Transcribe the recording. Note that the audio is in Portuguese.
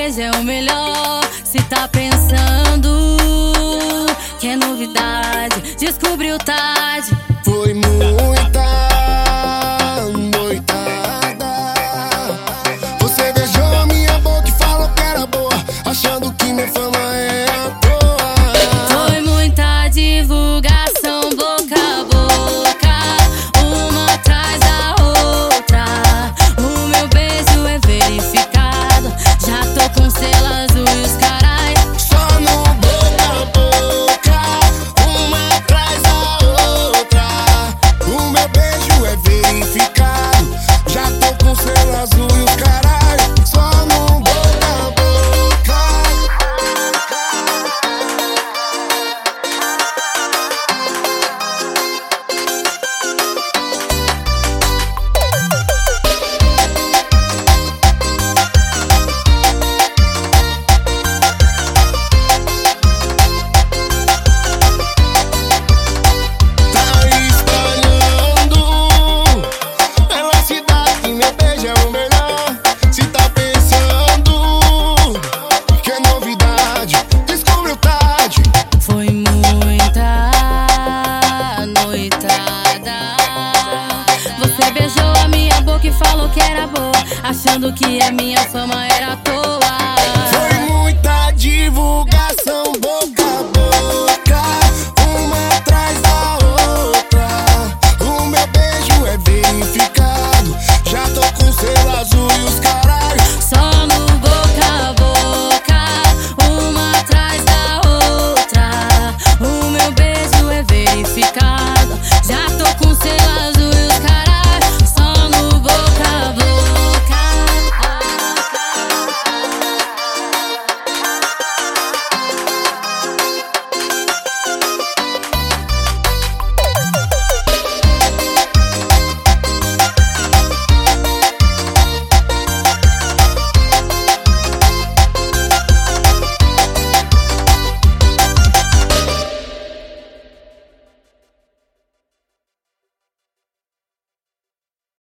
beijo é o melhor. Se tá pensando que é novidade, descobriu tarde. Foi muita noitada. Você beijou minha boca e falou que era boa, achando que minha fama é à toa. Foi muita divulgação, boca a boca, uma atrás da outra. O meu beijo é verificado, já tô com selo azul e os carai. Só no boca a boca, uma atrás da outra. O meu beijo é verificado, já tô com selo azul e os caralho. Só no boca a boca. Tá espalhando pela cidade que meu beijo é o melhor. Se tá pensando que é novidade, descobriu tarde. Foi muita noitada. Você beijou a minha boca e falou que era boa, achando que a minha fama era à toa. Foi muita divulgação, boca a boca, uma atrás da outra. O meu beijo é verificado, já tô com selo azul e os caralho. Só no boca a boca, uma atrás da outra. O meu beijo é verificado, já